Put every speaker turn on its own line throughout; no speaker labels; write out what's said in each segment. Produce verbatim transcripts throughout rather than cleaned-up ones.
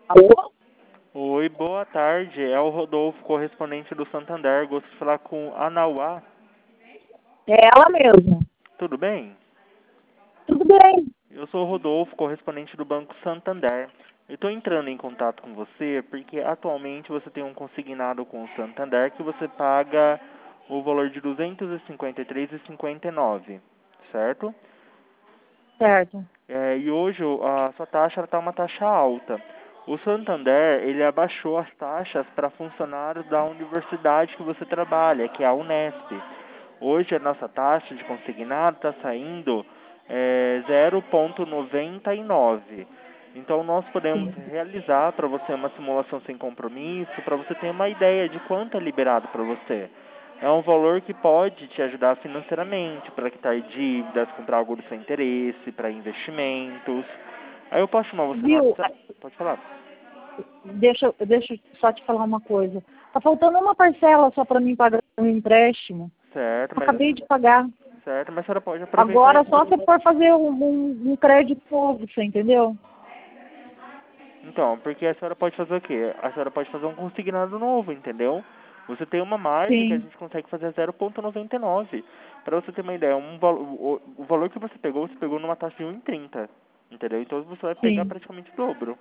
Alô?
Oi, boa tarde. É o Rodolfo, correspondente do Santander. Gosto de falar com a Nauá.
É ela mesma.
Tudo bem?
Tudo bem.
Eu sou o Rodolfo, correspondente do Banco Santander. Eu estou entrando em contato com você porque atualmente você tem um consignado com o Santander que você paga o valor de duzentos e cinquenta e três reais e cinquenta e nove centavos, certo?
Certo.
É, e hoje o- a sua taxa está uma taxa alta. O Santander, ele abaixou as taxas para funcionários da universidade que você trabalha, que é a Unesp. Hoje a nossa taxa de consignado está saindo é, zero vírgula noventa e nove. Então nós podemos
Sim.
realizar para você uma simulação sem compromisso, para você ter uma ideia de quanto é liberado para você. É um valor que pode te ajudar financeiramente, para quitar dívidas, comprar algo do seu interesse, para investimentos. Aí eu posso chamar você no
Viu?
WhatsApp? Pode falar.
Deixa, deixa eu só te falar uma coisa. Tá faltando uma parcela só para mim pagar um empréstimo.
Certo, mas,
Acabei de pagar.
certo, mas a senhora pode aproveitar.
Agora só se for fazer um, um, um crédito novo, você entendeu?
Então, porque a senhora pode fazer o quê? A senhora pode fazer um consignado novo, entendeu? Você tem uma margem que a
Sim,
gente consegue fazer zero vírgula noventa e nove. Para você ter uma ideia, um valo, o, o valor que você pegou, você pegou numa taxa de um vírgula trinta, entendeu? Então você vai pegar
sim,
praticamente o dobro,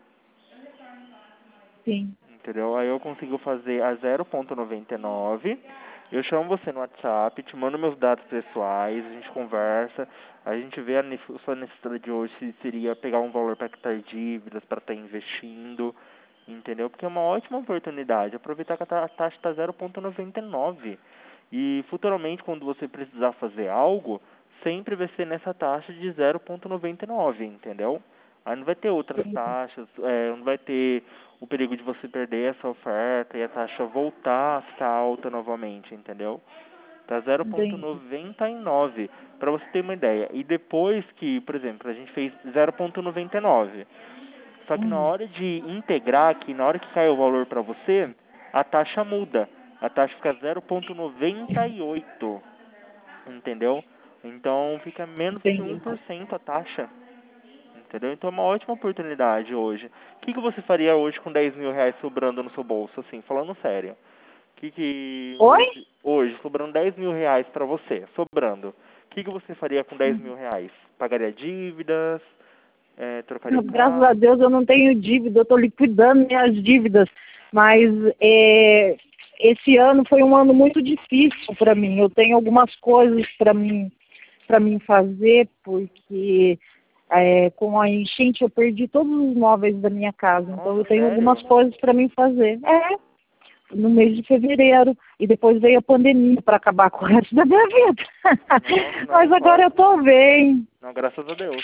sim.
entendeu? Aí eu consigo fazer a zero vírgula noventa e nove. Eu chamo você no WhatsApp, te mando meus dados pessoais, a gente conversa, a gente vê a ne- a sua necessidade de hoje, se seria pegar um valor para quitar dívidas, para estar investindo, entendeu? Porque é uma ótima oportunidade. Aproveitar que a ta- a taxa está zero vírgula noventa e nove. E futuramente, quando você precisar fazer algo, sempre vai ser nessa taxa de zero vírgula noventa e nove, entendeu? Aí não vai ter outras
Entendi.
taxas, é, não vai ter o perigo de você perder essa oferta e a taxa voltar a ficar alta novamente, entendeu? Tá zero vírgula
Entendi.
noventa e nove, para você ter uma ideia. E depois que, por exemplo, a gente fez zero vírgula noventa e nove, só que na
Hum,
hora de integrar aqui, na hora que cai o valor para você, a taxa muda. A taxa fica zero vírgula noventa e oito, entendeu? Então fica menos que um
entendi.
por cento a taxa, entendeu? Então é uma ótima oportunidade hoje. O que, que você faria hoje com dez mil reais sobrando no seu bolso, assim, falando sério? O que, que
Oi?
hoje, hoje, sobrando dez mil reais para você, sobrando, o que, que você faria com dez mil reais? Pagaria dívidas? É, trocaria o
Graças a
carro?
Deus eu não tenho dívida, eu estou liquidando minhas dívidas, mas é, esse ano foi um ano muito difícil para mim. Eu tenho algumas coisas para mim, para mim fazer, porque é, com a enchente eu perdi todos os móveis da minha casa, então eu
Nossa,
tenho algumas
sério?
coisas para mim fazer. É, no mês de fevereiro, e depois veio a pandemia para acabar com o resto da minha vida.
Nossa,
Mas
não,
agora eu
sorte.
estou bem,
Não, graças a Deus.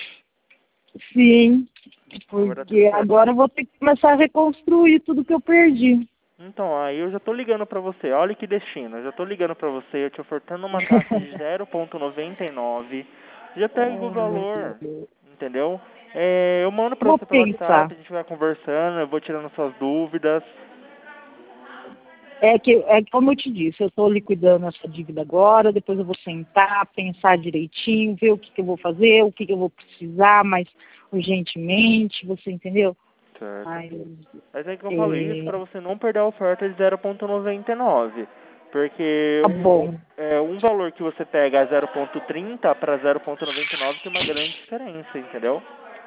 sim.
Não vai dar tudo
Porque
certo.
agora eu vou ter que começar a reconstruir tudo que eu perdi.
Então, aí eu já tô ligando pra você. Olha que destino. Eu já tô ligando pra você, eu te ofertando uma taxa de zero vírgula noventa e nove. Já pega o
Oh, meu
valor,
Deus.
entendeu? É, eu mando pra
Vou
você pelo
pensar.
WhatsApp, a gente vai conversando, eu vou tirando suas dúvidas.
É que, é que, como eu te disse, eu estou liquidando essa dívida agora, depois eu vou sentar, pensar direitinho, ver o que, que eu vou fazer, o que, que eu vou precisar mais urgentemente, você entendeu?
Certo.
Mas,
Mas é que eu falei isso
é,
pra você não perder a oferta de zero vírgula noventa e nove. Porque
tá
um,
bom,
é, um valor que você pega a zero vírgula trinta para zero vírgula noventa e nove tem uma grande diferença, entendeu?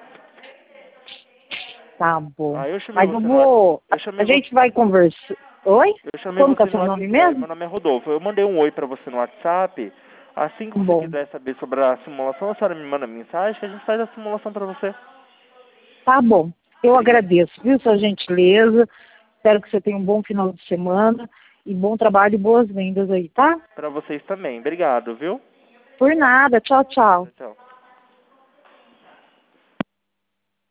tá bom.
Aí eu chamei
Mas eu
você no WhatsApp.
vou,
Eu
a, a
chamei você,
gente vai conversar. Oi?
eu chamei
Como que é
você
o
no
seu nome
WhatsApp.
mesmo?
Meu nome é Rodolfo. Eu mandei um oi pra você no WhatsApp. Assim que
Tá
você
bom,
quiser saber sobre a simulação, a senhora me manda mensagem que a gente faz a simulação pra você.
tá bom. Eu
Obrigado.
agradeço, viu, sua gentileza. Espero que você tenha um bom final de semana e bom trabalho e boas vendas aí, tá?
Pra vocês também. Obrigado, viu?
Por nada. Tchau, tchau.
Tchau, tchau.